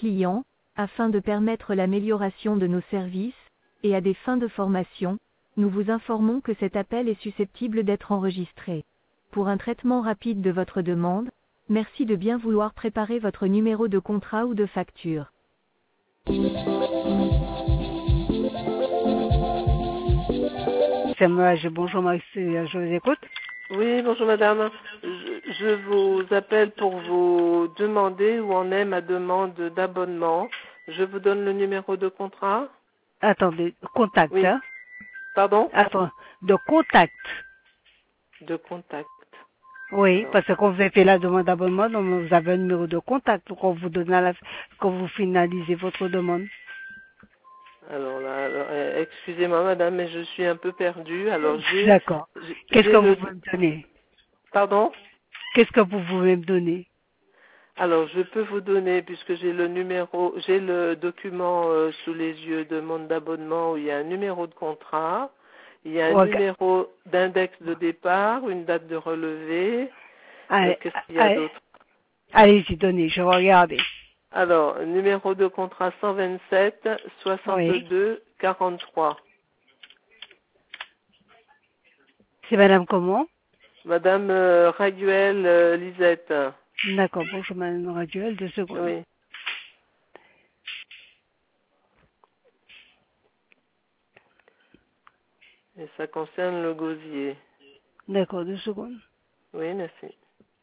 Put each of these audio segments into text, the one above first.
clients, afin de permettre l'amélioration de nos services, et à des fins de formation, nous vous informons que cet appel est susceptible d'être enregistré. Pour un traitement rapide de votre demande, merci de bien vouloir préparer votre numéro de contrat ou de facture. C'est moi, bonjour Marie, je vous écoute. Oui, bonjour madame. Je vous appelle pour vous demander où en est ma demande d'abonnement. Je vous donne le numéro de contrat. Attendez, contact, Oui. hein? Pardon? Attends, de contact. De contact. Oui, Alors, parce que quand vous avez fait la demande d'abonnement, donc vous avez un numéro de contact pour qu'on vous donne quand vous finalisez votre demande. excusez-moi madame, mais je suis un peu perdue. Alors D'accord. Qu'est-ce que vous pouvez me donner? Pardon? Qu'est-ce que vous pouvez me donner? Alors, je peux vous donner, puisque j'ai le document sous les yeux, demande d'abonnement, où il y a un numéro de contrat, il y a un numéro d'index de départ, une date de relevé. Qu'est-ce qu'il y a d'autre? Allez-y, donnez, je vais regarder. Alors, numéro de contrat 127 62 43. C'est madame comment? Madame Raguel Lisette. D'accord, bonjour madame Raguel, 2 secondes. Oui. Et ça concerne le gosier. D'accord, 2 secondes. Oui, merci.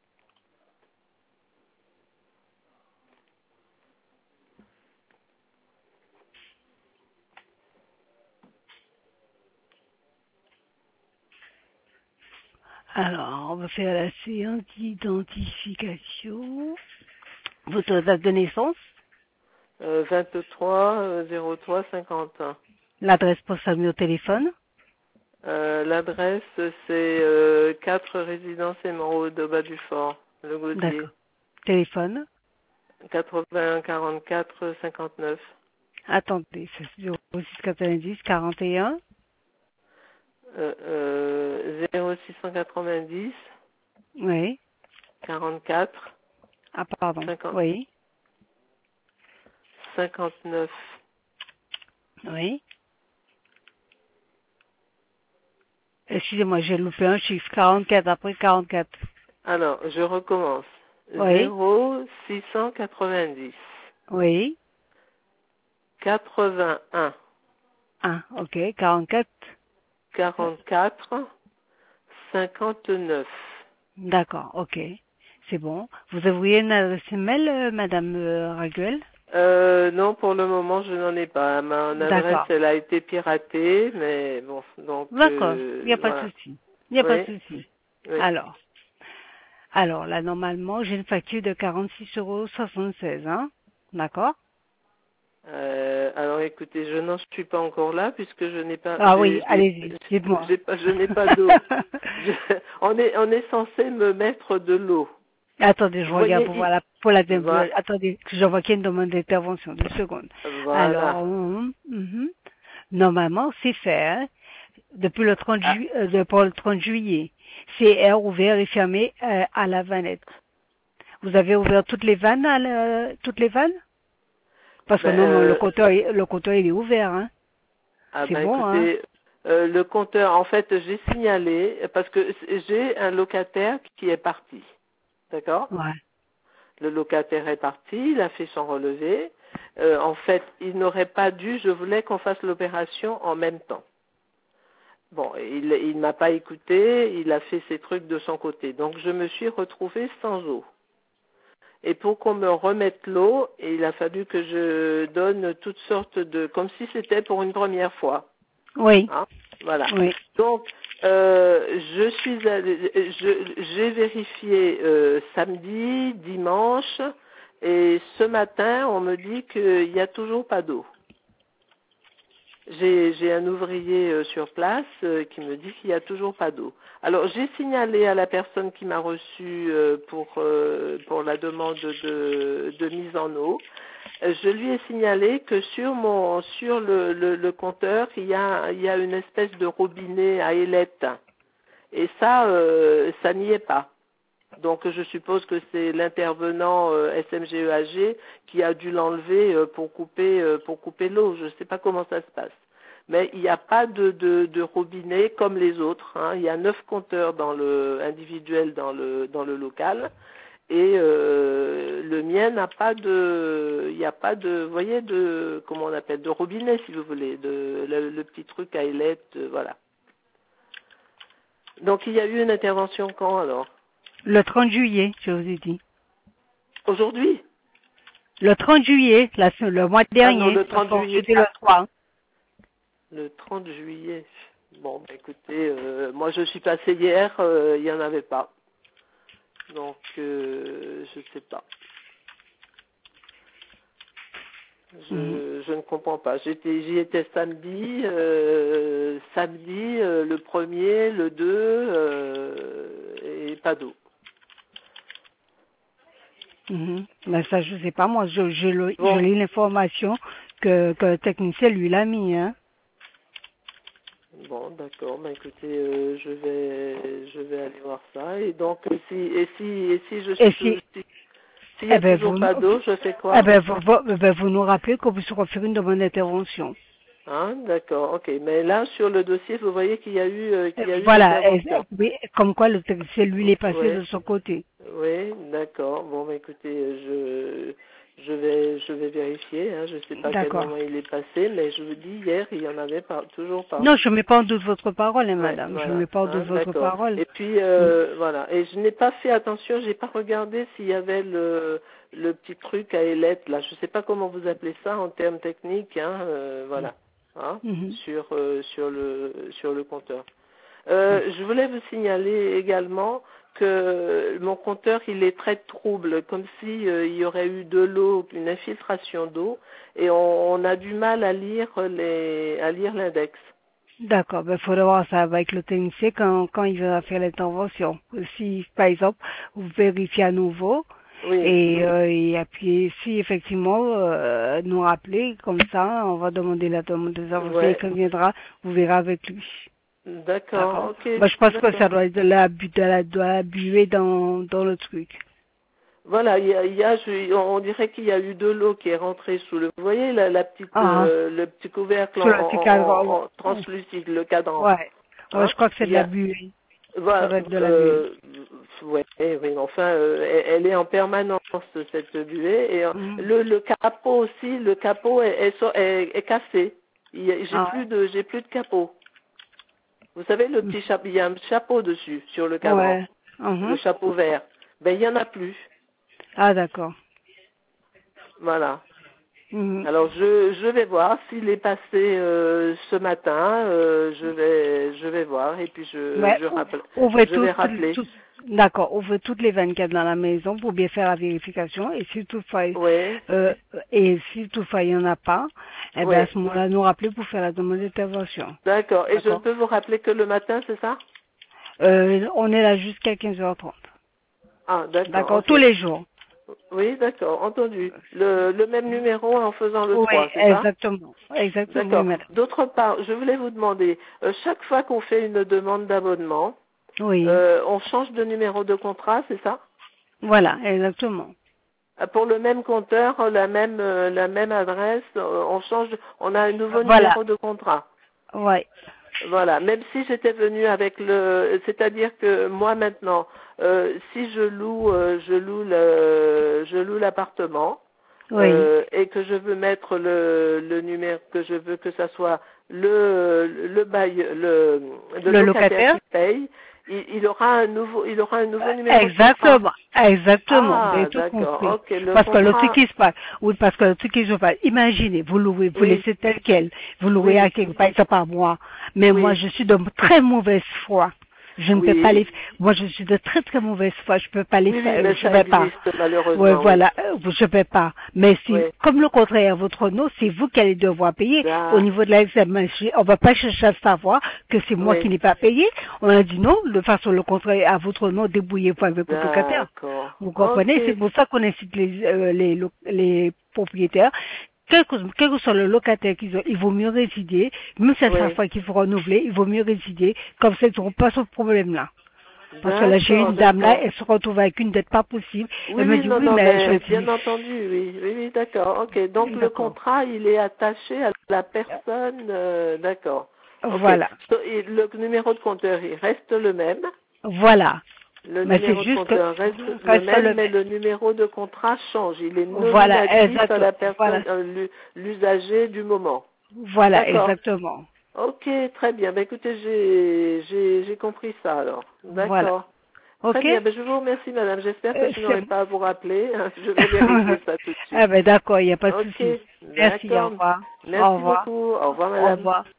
Alors, on va faire la séance d'identification. Votre date de naissance? 23 03 51. L'adresse postale au téléphone? L'adresse, c'est 4 résidences Émeraude au bas du fort, le Gaudier. D'accord. Téléphone? 81 44 59. Attendez, c'est 06 90 41? 0690. Oui. 44. Ah, pardon. 50, oui. 59. Oui. Excusez-moi, j'ai loupé un chiffre. 44 après 44. Alors, je recommence. Oui. 0690. Oui. 81. 1, ok. 44. 44. 59. D'accord, ok. C'est bon. Vous avez une adresse mail, madame Raguel? Non, pour le moment, je n'en ai pas. Mon adresse, elle a été piratée, mais bon, donc... D'accord, il n'y a pas de souci. Il n'y a pas de souci. Oui. Alors, là, normalement, j'ai une facture de 46,76 €, hein? D'accord? Alors, écoutez, je n'en suis pas encore là, puisque je n'ai pas... Ah oui, allez-y, dites-moi. Je n'ai pas d'eau. On est censé me mettre de l'eau. Attendez, je regarde pour la voilà. Attendez, je vois qu'il y a une demande d'intervention. 2 secondes. Voilà. Alors, normalement, c'est fait, hein, depuis le 30 pour le 30 juillet. C'est air ouvert et fermé à la vanette. Vous avez ouvert toutes les vannes, Parce que non, le compteur, il est ouvert, hein. C'est bon, écoutez, hein. Le compteur, en fait, j'ai signalé, parce que j'ai un locataire qui est parti. D'accord? Ouais. Le locataire est parti, il a fait son relevé. En fait, il n'aurait pas dû, je voulais qu'on fasse l'opération en même temps. Bon, il m'a pas écouté, il a fait ses trucs de son côté. Donc, je me suis retrouvée sans eau. Et pour qu'on me remette l'eau, il a fallu que je donne toutes sortes de... comme si c'était pour une première fois. Oui. Hein? Voilà. Oui. Donc, j'ai vérifié samedi, dimanche, et ce matin, on me dit qu'il n'y a toujours pas d'eau. J'ai un ouvrier sur place qui me dit qu'il n'y a toujours pas d'eau. Alors, j'ai signalé à la personne qui m'a reçu pour la demande de mise en eau. Je lui ai signalé que sur le compteur, il y a une espèce de robinet à ailettes. Et ça n'y est pas. Donc je suppose que c'est l'intervenant SMGEAG qui a dû l'enlever pour couper l'eau. Je ne sais pas comment ça se passe. Mais il n'y a pas de robinet comme les autres. Hein. Il y a 9 compteurs individuels dans le local. Et le mien n'a pas il n'y a pas vous voyez, comment on appelle, de robinet si vous voulez, le petit truc à ailette, voilà. Donc il y a eu une intervention quand alors? Le 30 juillet, je vous ai dit. Aujourd'hui? Le 30 juillet, le mois dernier. Ah non, le 30 juillet. C'était le 3. Le 30 juillet. Bon, bah, écoutez, moi je suis passé hier, il n'y en avait pas. Donc, je sais pas. Je ne comprends pas. J'y étais samedi, le 1er, le 2, et pas d'eau. Ben ça, je sais pas. Moi, je lis l'information que le technicien lui l'a mis, hein. Bon, d'accord. Ben écoutez, je vais aller voir ça. Et donc, s'il n'y a toujours pas d'eau, je fais quoi? Vous nous rappelez qu'on puisse refaire une demande d'intervention. Hein, d'accord, ok. Mais là, sur le dossier, vous voyez qu'il y a eu, voilà, oui, comme quoi le technicien, lui, il est passé de son côté. Oui, d'accord. Bon, bah, écoutez, je vais vérifier. Hein. Je ne sais pas quel moment il est passé, mais je vous dis, hier, il n'y en avait pas, toujours pas. Non, je ne mets pas en doute votre parole, hein, madame. Voilà. Je ne mets pas en doute votre parole. Et puis, voilà. Et je n'ai pas fait attention, j'ai pas regardé s'il y avait le petit truc à ailette, là. Je ne sais pas comment vous appelez ça en termes techniques, hein, voilà. Hein, sur le compteur. Je voulais vous signaler également que mon compteur il est très trouble, comme si il y aurait eu de l'eau, une infiltration d'eau, et on a du mal à lire l'index. D'accord, ben faudra voir ça avec le technicien quand il va faire l'intervention. Si par exemple vous vérifiez à nouveau. Oui. Et puis si effectivement nous rappeler comme ça, on va demander la demande des avancées quand il viendra, vous verrez avec lui. D'accord, ok. Ben, je pense que ça doit être de la buée dans le truc. Voilà, on dirait qu'il y a eu de l'eau qui est rentrée sous le. Vous voyez la petite, le petit couvercle en translucide, le cadran. Ouais. Ouais, je crois que c'est de la buée. Voilà, ça doit être de la buée. Oui, enfin, elle est en permanence cette buée et le capot aussi, le capot est cassé. J'ai plus de capot. Vous savez le petit chapeau, il y a un chapeau dessus sur le cadran, le chapeau vert. Ben il y en a plus. Ah d'accord. Voilà. Alors je vais voir s'il est passé ce matin. Je vais voir et puis je vais rappeler. D'accord. Ouvrez toutes les 24 dans la maison pour bien faire la vérification et si toutefois il n'y en a pas, eh bien à ce moment-là nous rappeler pour faire la demande d'intervention. D'accord. Et je ne peux vous rappeler que le matin, c'est ça? On est là jusqu'à 15h30. Ah d'accord. D'accord. Tous les jours. Oui, d'accord, entendu. Le même numéro en faisant le 3, c'est ça? Exactement. D'accord. D'autre part, je voulais vous demander, chaque fois qu'on fait une demande d'abonnement, on change de numéro de contrat, c'est ça? Voilà, exactement. Pour le même compteur, la même adresse, on a un nouveau numéro de contrat. Ouais. Voilà, même si j'étais venue avec c'est-à-dire que moi maintenant, si je loue l'appartement et que je veux mettre le numéro, que je veux que ça soit le locataire qui paye, il aura un nouveau numéro. Exactement. Ah, d'accord. Okay, parce que le truc qui se passe, parce que le truc qui se passe, imaginez, vous louez, vous laissez tel quel, vous louez à quelqu'un, par exemple à moi, mais moi je suis de très mauvaise foi. Je ne peux pas les. Moi, je suis de très très mauvaise foi. Je peux pas les faire. Mais je ne peux pas. Malheureusement. Voilà. Je peux pas. Mais si, comme le contrat est à votre nom, c'est vous qui allez devoir payer. Au niveau de la SMH, on va pas chercher à savoir que c'est moi qui n'ai pas payé. On a dit non. De façon, le contrat est à votre nom. Débrouillez-vous avec votre locataire. Vous comprenez? C'est pour ça qu'on incite les propriétaires. Quel que soit le locataire qu'ils ont, il vaut mieux résider, même si c'est chaque fois qu'il faut renouveler, il vaut mieux résider, comme ça ils n'auront pas ce problème-là. Parce que là, j'ai D'accord, une dame là, d'accord. elle se retrouve avec une dette pas possible. Oui, Elle me oui, dit, non, oui, non, mais bien entendu, oui, oui, oui, d'accord, ok. Donc le D'accord. contrat, il est attaché à la personne, d'accord. Ok. Voilà. Et le numéro de compteur, il reste le même. Voilà. Le Mais c'est numéro de juste que compteur reste le reste même, le mais même. le numéro de contrat change. Il est Voilà, nominatif à la voilà. personne, l'usager du moment. Voilà, D'accord. exactement. Ok, très bien. Ben, écoutez, j'ai compris ça alors. Voilà. D'accord. Très Ok? bien. Ben, je vous remercie, madame. J'espère que je n'aurai C'est pas à vous rappeler. Je vais vérifier ça tout de suite. Ah ben d'accord, il n'y a pas de Ok, souci. Merci, au d'accord. revoir. Au Merci revoir. beaucoup. Au revoir, Au madame. revoir.